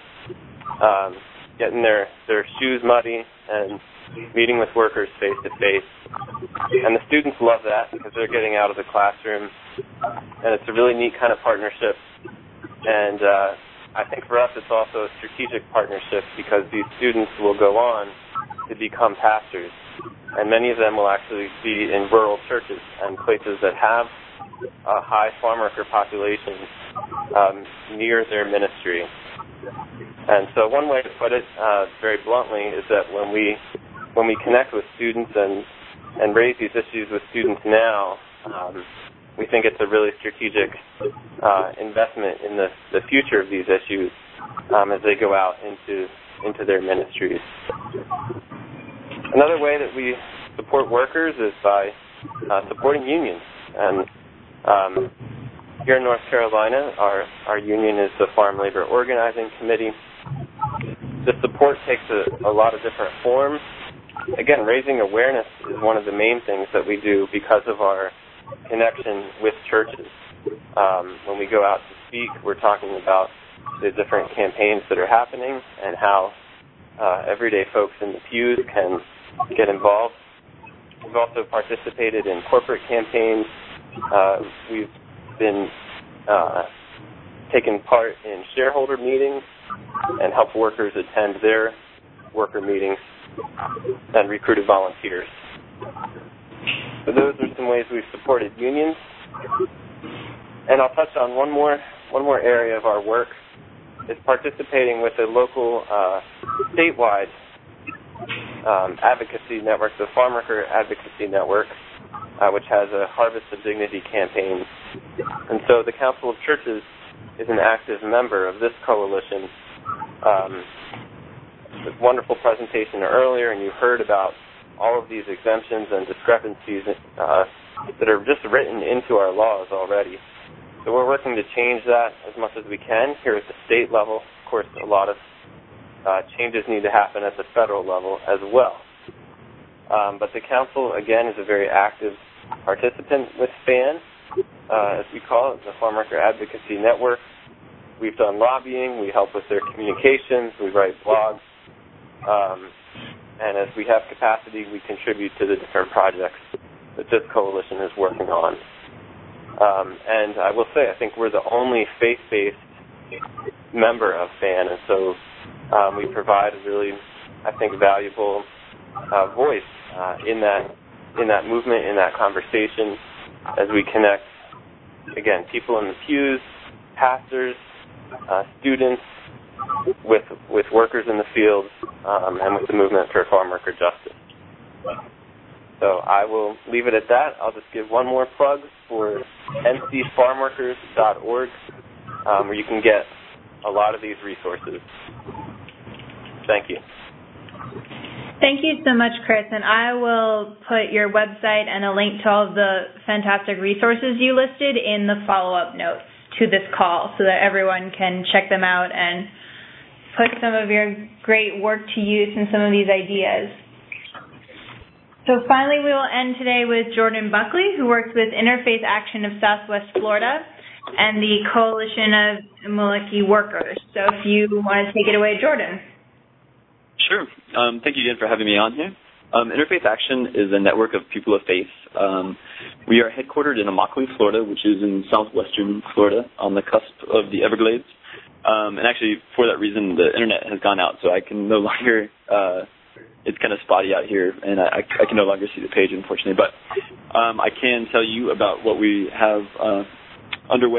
Speaker 5: getting their shoes muddy and meeting with workers face-to-face. And the students love that because they're getting out of the classroom, and it's a really neat kind of partnership. And I think for us it's also a strategic partnership because these students will go on to become pastors, and many of them will actually be in rural churches and places that have a high farm worker population near their ministry. And so one way to put it very bluntly is that when we connect with students and raise these issues with students now, we think it's a really strategic investment in the future of these issues as they go out into their ministries. Another way that we support workers is by supporting unions. And here in North Carolina, our union is the Farm Labor Organizing Committee. The support takes a lot of different forms. Again, raising awareness is one of the main things that we do because of our connection with churches. When we go out to speak, we're talking about the different campaigns that are happening and how everyday folks in the pews can get involved. We've also participated in corporate campaigns. We've been taking part in shareholder meetings and help workers attend their worker meetings and recruited volunteers. So those are some ways we've supported unions. And I'll touch on one more area of our work is participating with a local statewide advocacy network, the Farm Worker Advocacy Network, which has a Harvest of Dignity campaign. And so the Council of Churches is an active member of this coalition. This wonderful presentation earlier, and you heard about all of these exemptions and discrepancies that are just written into our laws already. So we're working to change that as much as we can here at the state level. Of course, a lot of changes need to happen at the federal level as well. But the council, again, is a very active participant with FAN, as we call it, the Farm Worker Advocacy Network. We've done lobbying. We help with their communications. We write blogs. And as we have capacity, we contribute to the different projects that this coalition is working on. And I will say, I think we're the only faith-based member of FAN, and so we provide a really, I think, valuable voice in that movement, in that conversation, as we connect, again, people in the pews, pastors, students, with workers in the field, and with the movement for farm worker justice. So I will leave it at that. I'll just give one more plug for ncfarmworkers.org, where you can get a lot of these resources. Thank you.
Speaker 2: Thank you so much, Chris. And I will put your website and a link to all of the fantastic resources you listed in the follow-up notes to this call so that everyone can check them out and put some of your great work to use in some of these ideas. So finally, we will end today with Jordan Buckley, who works with Interfaith Action of Southwest Florida and the Coalition of Muleki Workers. So if you want to take it away, Jordan.
Speaker 6: Sure. Thank you again for having me on here. Interfaith Action is a network of people of faith. We are headquartered in Immokalee, Florida, which is in southwestern Florida on the cusp of the Everglades. And actually, for that reason, the internet has gone out, so I can no longer, it's kind of spotty out here, and I can no longer see the page, unfortunately. But I can tell you about what we have underway.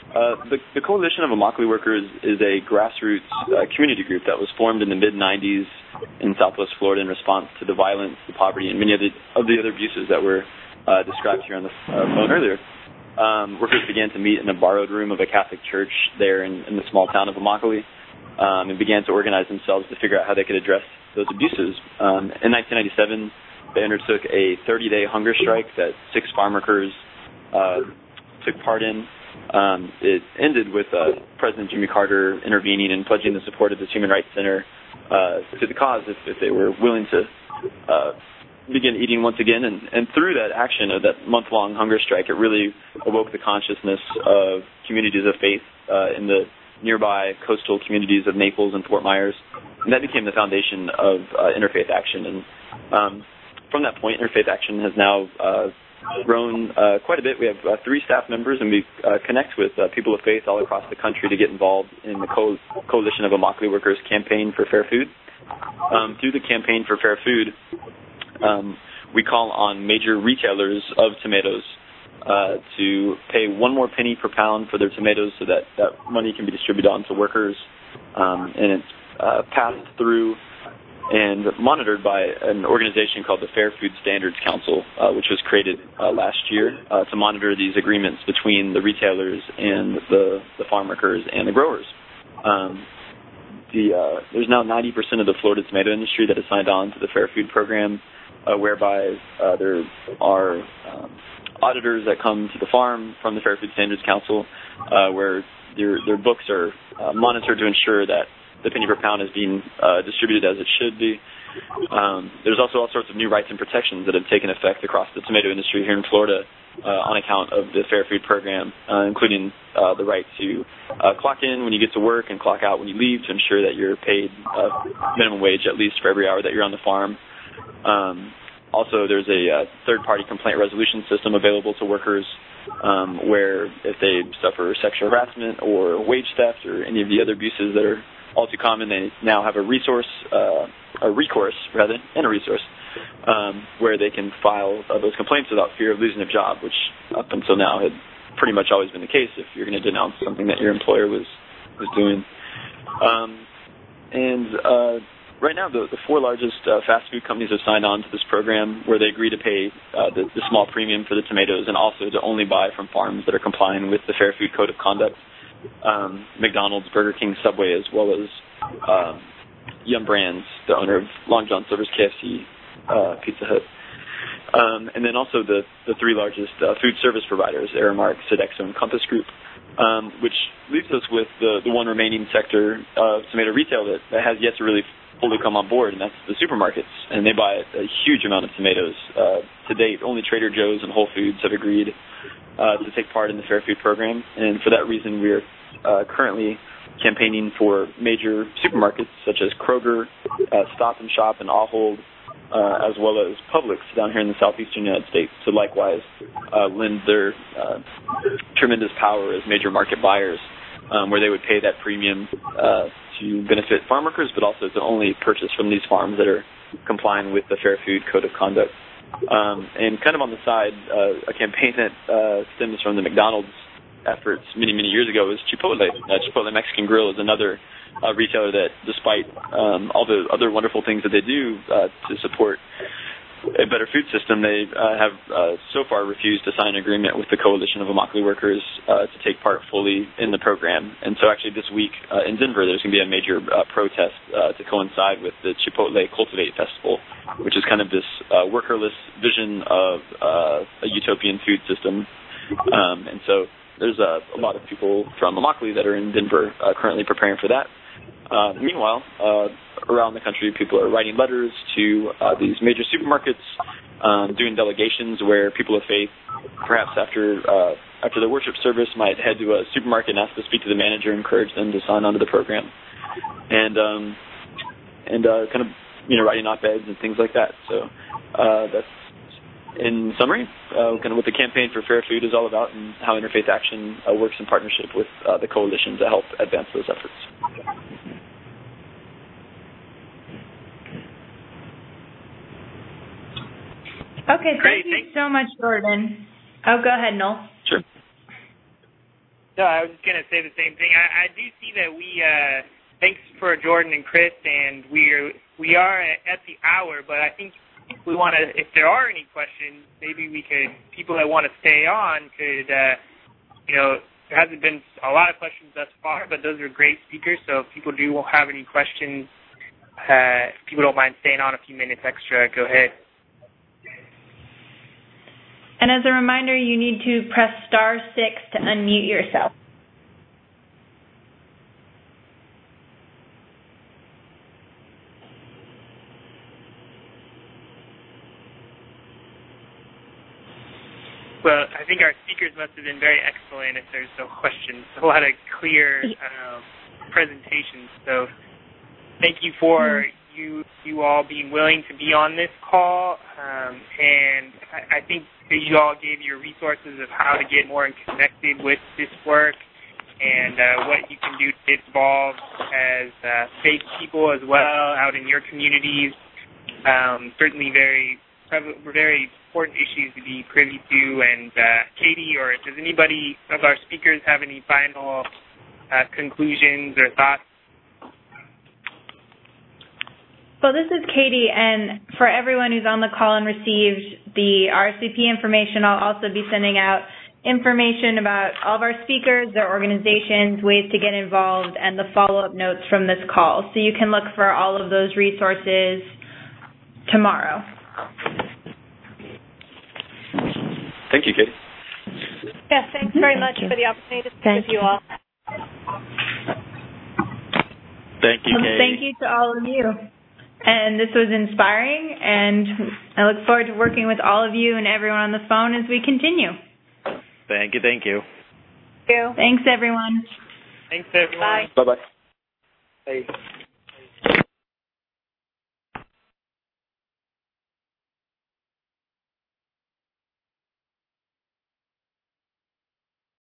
Speaker 6: The Coalition of Immokalee Workers is a grassroots community group that was formed in the mid-'90s in Southwest Florida in response to the violence, the poverty, and many of the other abuses that were described here on the phone earlier. Workers began to meet in a borrowed room of a Catholic church there in the small town of Immokalee and began to organize themselves to figure out how they could address those abuses. In 1997, they undertook a 30-day hunger strike that 6 farm workers took part in. It ended with President Jimmy Carter intervening and pledging the support of this Human Rights Center to the cause if they were willing to begin eating once again. And through that action of that month-long hunger strike, it really awoke the consciousness of communities of faith in the nearby coastal communities of Naples and Fort Myers. And that became the foundation of Interfaith Action. And from that point, Interfaith Action has now grown quite a bit. We have 3 staff members, and we connect with people of faith all across the country to get involved in the Coalition of Immokalee Workers campaign for fair food. Through the campaign for fair food, we call on major retailers of tomatoes to pay 1 more penny per pound for their tomatoes so that money can be distributed on to workers. And it's passed through and monitored by an organization called the Fair Food Standards Council, which was created last year to monitor these agreements between the retailers and the farm workers and the growers. There's now 90% of the Florida tomato industry that is signed on to the Fair Food program, whereby there are auditors that come to the farm from the Fair Food Standards Council, where their books are monitored to ensure that the penny per pound is being distributed as it should be. There's also all sorts of new rights and protections that have taken effect across the tomato industry here in Florida on account of the Fair Food program, including the right to clock in when you get to work and clock out when you leave to ensure that you're paid minimum wage at least for every hour that you're on the farm. Also, there's a third-party complaint resolution system available to workers where if they suffer sexual harassment or wage theft or any of the other abuses that are all too common, they now have a recourse, where they can file those complaints without fear of losing a job, which up until now had pretty much always been the case if you're going to denounce something that your employer was doing. Right now, the 4 largest fast food companies have signed on to this program where they agree to pay the small premium for the tomatoes and also to only buy from farms that are complying with the Fair Food Code of Conduct. McDonald's, Burger King, Subway, as well as Yum Brands, the owner of Long John Silver's, KFC, Pizza Hut. And then also the 3 largest food service providers, Aramark, Sodexo, and Compass Group, which leaves us with the one remaining sector of tomato retail that has yet to really fully come on board, and that's the supermarkets. And they buy a huge amount of tomatoes. To date, only Trader Joe's and Whole Foods have agreed to take part in the Fair Food program, and for that reason we are currently campaigning for major supermarkets such as Kroger, Stop & Shop, and Ahold, as well as Publix down here in the southeastern United States to likewise lend their tremendous power as major market buyers, where they would pay that premium to benefit farm workers, but also to only purchase from these farms that are complying with the Fair Food Code of Conduct. And kind of on the side, a campaign that stems from the McDonald's efforts many, many years ago is Chipotle. Chipotle Mexican Grill is another retailer that, despite all the other wonderful things that they do to support a better food system, they have so far refused to sign an agreement with the Coalition of Immokalee Workers to take part fully in the program. And so actually this week in Denver, there's going to be a major protest to coincide with the Chipotle Cultivate Festival, which is kind of this workerless vision of a utopian food system. And so there's a lot of people from Immokalee that are in Denver currently preparing for that. Meanwhile, around the country, people are writing letters to these major supermarkets, doing delegations where people of faith, perhaps after the worship service, might head to a supermarket and ask to speak to the manager and encourage them to sign on to the program, and kind of writing op-eds and things like that. So that's, in summary, kind of what the Campaign for Fair Food is all about and how Interfaith Action works in partnership with the coalition to help advance those efforts.
Speaker 2: Okay, thank you so much, Jordan. Oh, go ahead, Noel.
Speaker 6: Sure.
Speaker 1: No, I was just going to say the same thing. I do see that we, thanks for Jordan and Chris, and we are at the hour, but I think we want to, if there are any questions, maybe we could, people that want to stay on could, there hasn't been a lot of questions thus far, but those are great speakers, so if people do have any questions, if people don't mind staying on a few minutes extra, go ahead.
Speaker 2: And as a reminder, you need to press *6 to unmute yourself.
Speaker 1: Well, I think our speakers must have been very excellent if there's no questions. A lot of clear presentations. So thank you for you all being willing to be on this call. And I think that you all gave your resources of how to get more connected with this work and what you can do to get involved as faith people as well out in your communities. Certainly very important issues to be privy to. And Katie, or does anybody of our speakers have any final conclusions or thoughts?
Speaker 2: Well, this is Katie, and for everyone who's on the call and received the RSVP information, I'll also be sending out information about all of our speakers, their organizations, ways to get involved, and the follow-up notes from this call. So you can look for all of those resources tomorrow.
Speaker 6: Thank you, Katie.
Speaker 3: Yes, thanks very much for the opportunity to speak with you all.
Speaker 4: Thank you, Katie.
Speaker 2: Thank you to all of you. And this was inspiring, and I look forward to working with all of you and everyone on the phone as we continue.
Speaker 4: Thank you. Thank you.
Speaker 3: Thank you.
Speaker 2: Thanks, everyone.
Speaker 1: Thanks, everyone.
Speaker 3: Bye.
Speaker 6: Bye-bye.
Speaker 1: Bye.